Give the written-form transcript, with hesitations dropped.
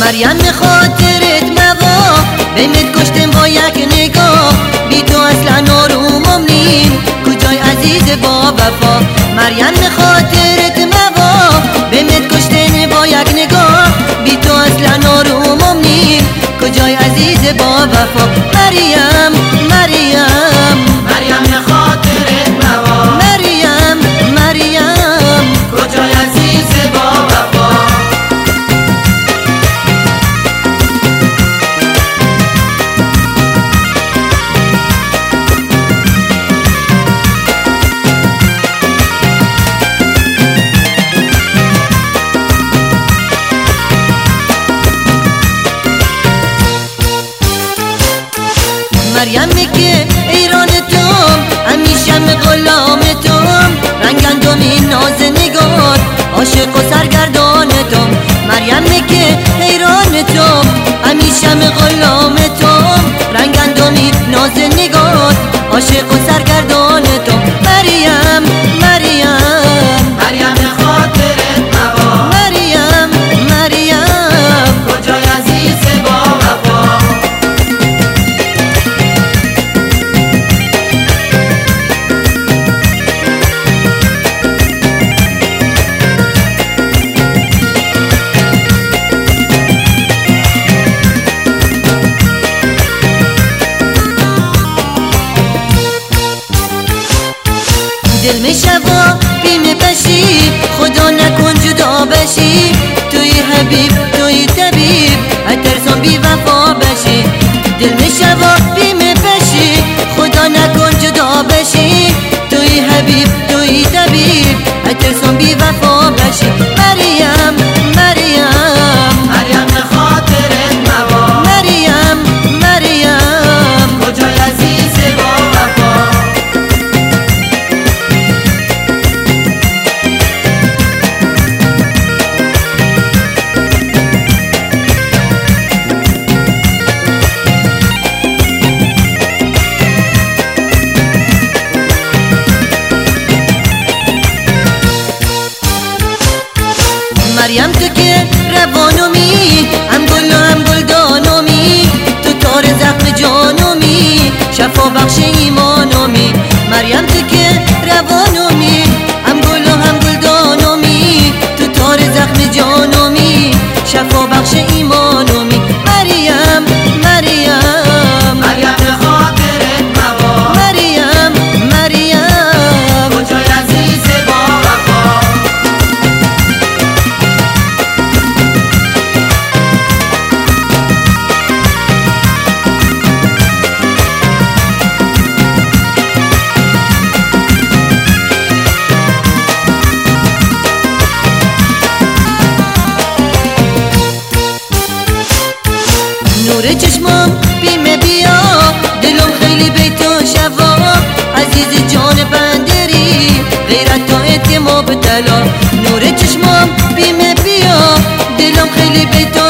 مریم خاطرت موا بمیت کشتم با یک نگاه، بی تو اصلا آرومم نیم کجای عزیز با وفا. مریم خاطرت موا بمیت کشتم با یک نگاه، بی تو اصلا آرومم نیم کجای عزیز با وفا. مریم مریم مریم خاطرت موا، مریم مریم کجای عزیز با وفا. مریم که ایران توم همیشه غلام توم، رنگندمی ناز نگار عاشق و سرگردان توم. مریم که ایران توم همیشه غلام توم، رنگندمی ناز نگار عاشق و سرگردان توم. مریم مریم مریم خاطرت موا، مریم مریم کجای عزیز با وفا. دل می شوا بیم بشی، خدا نکن جدا بشی، توی حبیب توی طبیب اترسان بی وفا بشی. دل می شوا بیم بشی، خدا نکن جدا بشی، توی حبیب توی طبیب اترسان بی وفا بشی. مریم مریم مریم خاطرت موا، مریم مریم کجای عزیز با وفا. مریم تو که روانومی، هم گل و هم گلدانومی، تو تار زخم جانومی، شفا بخش ایمانومی. مریم تو که روانومی، هم گل و هم گلدانومی، تو تار زخم جانومی، شفا بخش ایمانومی. مریم مریم مریم خاطرت موا، مریم مریم کجای عزیز با وفا. نور چشمم بیم بیا، دلم خیلی بی تو شوا، عزیز جان بندری غیرت تا اتمام طلا. نور چشمم بیم بیا، دلم خیلی بی تو